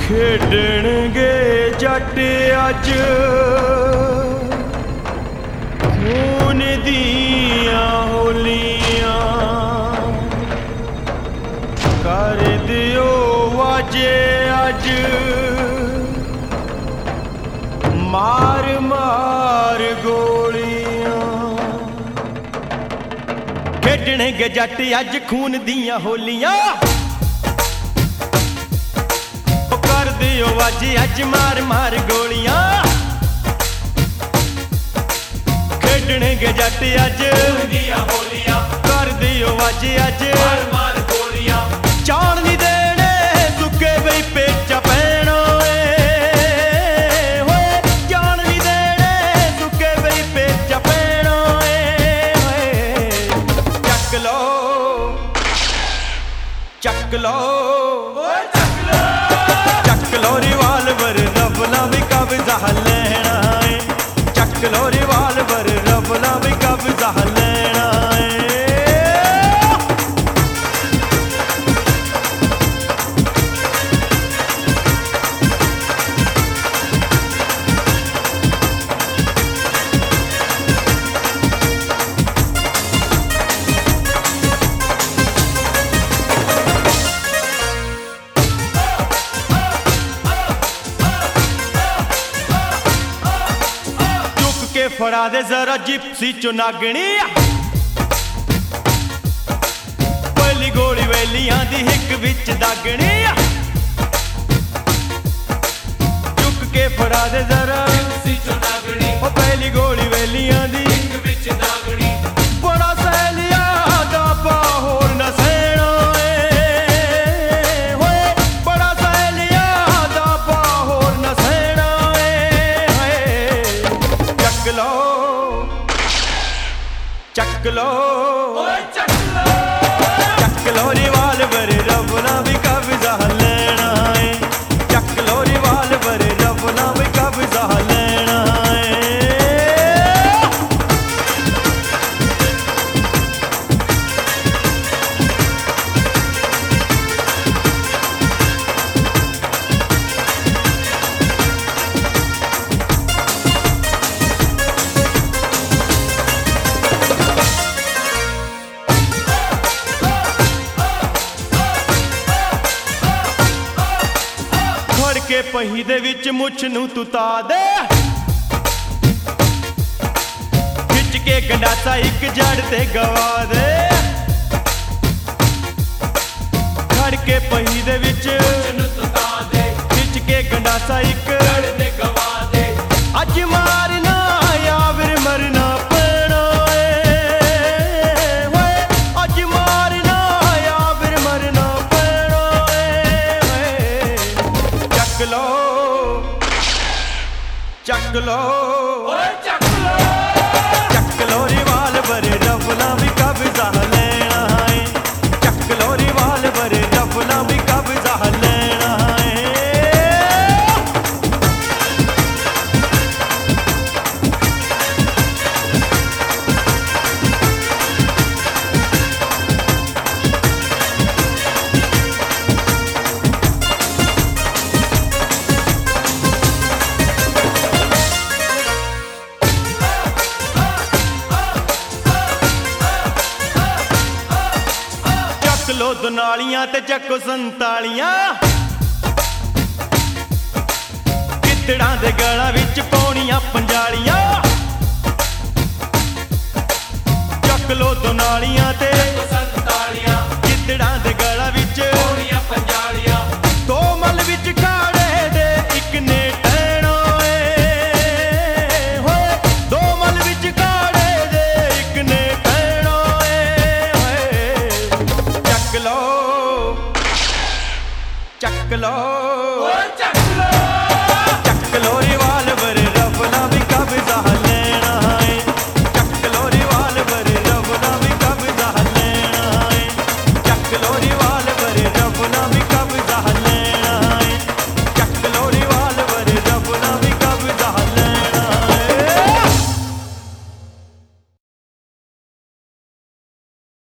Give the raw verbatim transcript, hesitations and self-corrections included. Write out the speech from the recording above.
ਖੇਡਣਗੇ ਜੱਟ ਅੱਜ ਖੂਨ ਦੀਆਂ ਹੋਲੀਆਂ, ਕਰ ਦਿਓ ਵਾਜੇ ਅੱਜ ਮਾਰ ਮਾਰ ਗੋਲੀਆਂ। ਖੇਡਣਗੇ ਜੱਟ ਅੱਜ ਖੂਨ ਦੀਆਂ ਹੋਲੀਆਂ, ਕਰ ਦਿਓ ਵਾਜੇ ਅੱਜ ਮਾਰ ਮਾਰ ਗੋਲੀਆਂ। ਖੇਡਣਗੇ ਜੱਟ ਅੱਜ ਖੂਨ ਦੀਆਂ ਹੋਲੀਆਂ, ਕਰ ਦਿਓ ਵਾਜੇ ਅੱਜ ਮਾਰ ਮਾਰ ਗੋਲੀਆਂ। ਜਾਣ ਨਹੀਂ ਦੇਣੇ ਸੁੱਕੇ ਬਈ ਪੇਚਾ ਪੈਣਾ ਏ ਹੋਏ, ਜਾਣ ਨਹੀਂ ਦੇਣੇ ਸੁੱਕੇ ਬਈ ਪੇਚਾ ਪੈਣਾ ਏ ਹੋਏ। ਚੱਕ ਲੋ ਚੱਕ ਲੋ ਓਏ ਚੱਕ ਲੋ, ਚੱਕ ਲੋ ਰਿਵਾਲਵਰ ਰੱਬ ਨਾ ਵੀ ਕਬਜ਼ਾ ਲੈਣਾ ਏ। ਚੱਕ ਲੋ ਰਿਵਾਲਵਰ ਰੱਬ ਨਾ ਵੀ ਕਬਜ਼ਾ ਲੈਣਾ ਏ। ਫੜਾ ਦੇ ਜ਼ਰਾ ਜਿਪਸੀ ਚੋਂ ਨਾਗਣੀ, ਪਹਿਲੀ ਗੋਲੀ ਵੇਲੀਆਂ ਦੀ ਹਿੱਕ ਵਿੱਚ ਦਾਗਣੀ। ਚੁੱਕ ਕੇ ਫੜਾ ਦੇ ਜ਼ਰਾ ਜਿਪਸੀ ਚੋਂ ਨਾਗਣੀ, ਉਹ ਪਹਿਲੀ ਗੋਲੀ ਵੇਲੀਆਂ ਦੀ ਹਿੱਕ ਵਿੱਚ ਦਾਗਣੀ। ਬੜਾ ਸਹਿਲਿਆ ਦਾ ਪਾ ਹੋਰ ਨਾ ਸਹਿਣਾ ਏ ਹੋਏ, ਬੜਾ ਸਹਿਲਿਆ ਦਾ ਪਾ ਹੋਰ ਨਾ ਸਹਿਣਾ ਏ ਹੋਏ। ਚੱਕ ਲੋ ਚੱਕ ਲੋ ਓਏ ਚੱਕ ਲੋ, ਚੱਕ ਲੋ ਰਿਵਾਲਵਰ ਰੱਬ ਨਾ ਵੀ ਕਬਜ਼ਾ ਲੈਣਾ ਏ। ਚੱਕ ਲੋ ਰਿਵਾਲਵਰ ਰੱਬ ਨਾ ਵੀ ਕਬਜ਼ਾ ਲੈਣਾ ਏ। ਕੇ ਪਹੀ ਦੇ ਵਿੱਚ ਮੁੱਛ ਨੂੰ ਤੂੰ ਤਾ ਦੇ, ਖਿੱਚ ਕੇ ਗੰਡਾਸਾ ਇੱਕ ਜੜ ਤੇ ਗਵਾ ਦੇ। ਖੜ ਕੇ ਪਹੀ ਦੇ ਵਿੱਚ ਮੁੱਛ ਨੂੰ ਤੂੰ ਤਾ ਦੇ, ਖਿੱਚ ਕੇ ਗੰਡਾਸਾ ਇੱਕ ਜੜ ਤੇ ਗਵਾ ਦੇ। ਅੱਜ ਮਾਰਨਾ ਜਾਂ ਫਿਰ ਮਰਨਾ ਪੈਣਾ ਏ ਹੋਏ, ਅੱਜ ਮਾਰਨਾ ਜਾਂ ਫਿਰ ਮਰਨਾ ਪੈਣਾ ਏ ਹੋਏ। ਚੱਕ ਲੋ ਚੱਕ ਲੋ ਓਏ ਚੱਕ ਲੋ, ਚੱਕ ਲੋ ਰਿਵਾਲਵਰ ਰੱਬ ਨਾ ਵੀ ਕਬਜ਼ਾ ਲੈਣਾ ਏ। ਚੱਕ ਲੋ ਰਿਵਾਲਵਰ ਰੱਬ ਨਾ ਵੀ ਕਬਜ਼ਾ ਲੈਣਾ ਏ। ਚੱਕ ਲੋ ਦੁਨਾਲੀਆਂ ਤੇ ਚੱਕੋ ਸੰਤਾਲੀਆਂ, ਗਿੱਦੜਾਂ ਦੇ ਗਲਾਂ ਵਿੱਚ ਪਾਉਣੀਆਂ ਪੰਜਾਲੀਆਂ। ਚੱਕ ਲੋ ਦੁਨਾਲੀਆਂ ਤੇ ਸੰਤਾਲੀਆਂ, ਗਿੱਦੜਾਂ ਦੇ ਗਲਾਂ ਵਿੱਚ ਪਾਉਣੀਆਂ ਪੰਜਾਲੀਆਂ। ਦੋ ਮਲ ਵਿੱਚ ਕਾੜੇ ਦੇ ਇੱਕ ਨੇ ਟਹਿਣਾ ਏ ਹੋਏ, ਦੋ ਮਲ ਵਿੱਚ ਕਾੜੇ ਦੇ ਇੱਕ ਨੇ ਟਹਿਣਾ ਏ ਹੋਏ। ਚੱਕ ਲੋ ਚੱਕ ਲੋ